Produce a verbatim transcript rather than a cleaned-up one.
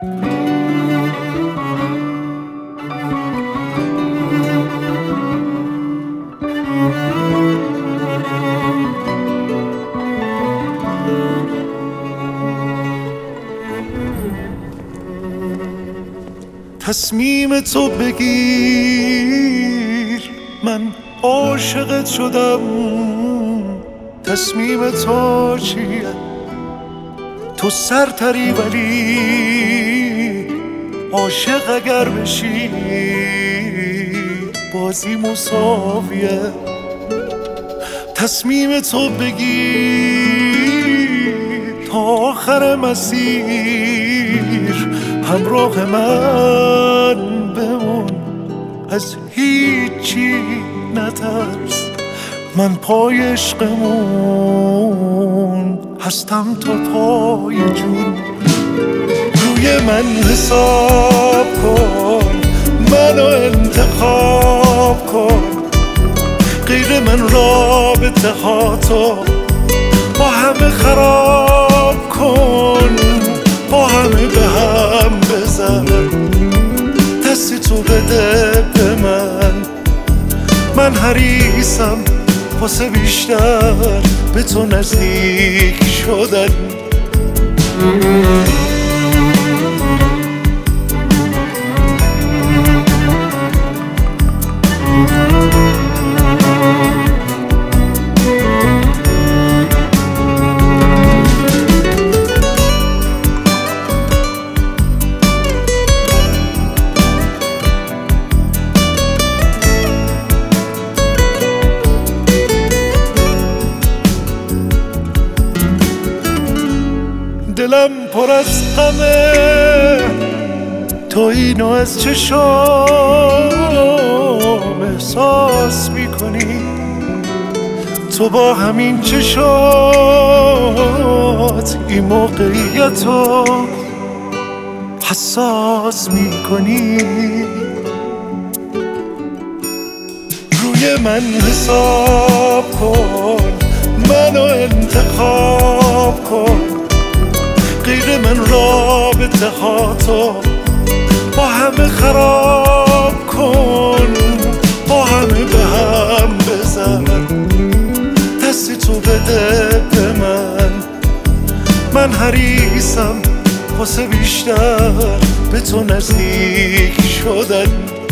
تصمیم تو بگیر، من عاشقت شدم. تصمیم تو چیه؟ تو سرتری ولی عاشق اگر بشی بازی مساویه. تصمیم تو بگیر تا آخر مسیر همراه من بمون، از هیچی نترس، من پای عشقمون هستم تا پای جون. روی من حساب کن، منو انتخاب کن، غیر من رابطه ها تو با همه خراب کن، با همه به هم بزن، دستی تو بده به من. من حریصم واسه بیشتر به تو نزدیک شدن. دلم پر از غمه، تو اینو از چشام احساس میکنی، تو با همین چشات این موقعیتو حساس میکنی. روی من حساب کن، منو انتخاب کن، غیر من رابطه ها تو با همه خراب کن، با همه به هم بزن، دستی تو بده به من. من حریصم واسه بیشتر به تو نزدیک شدن.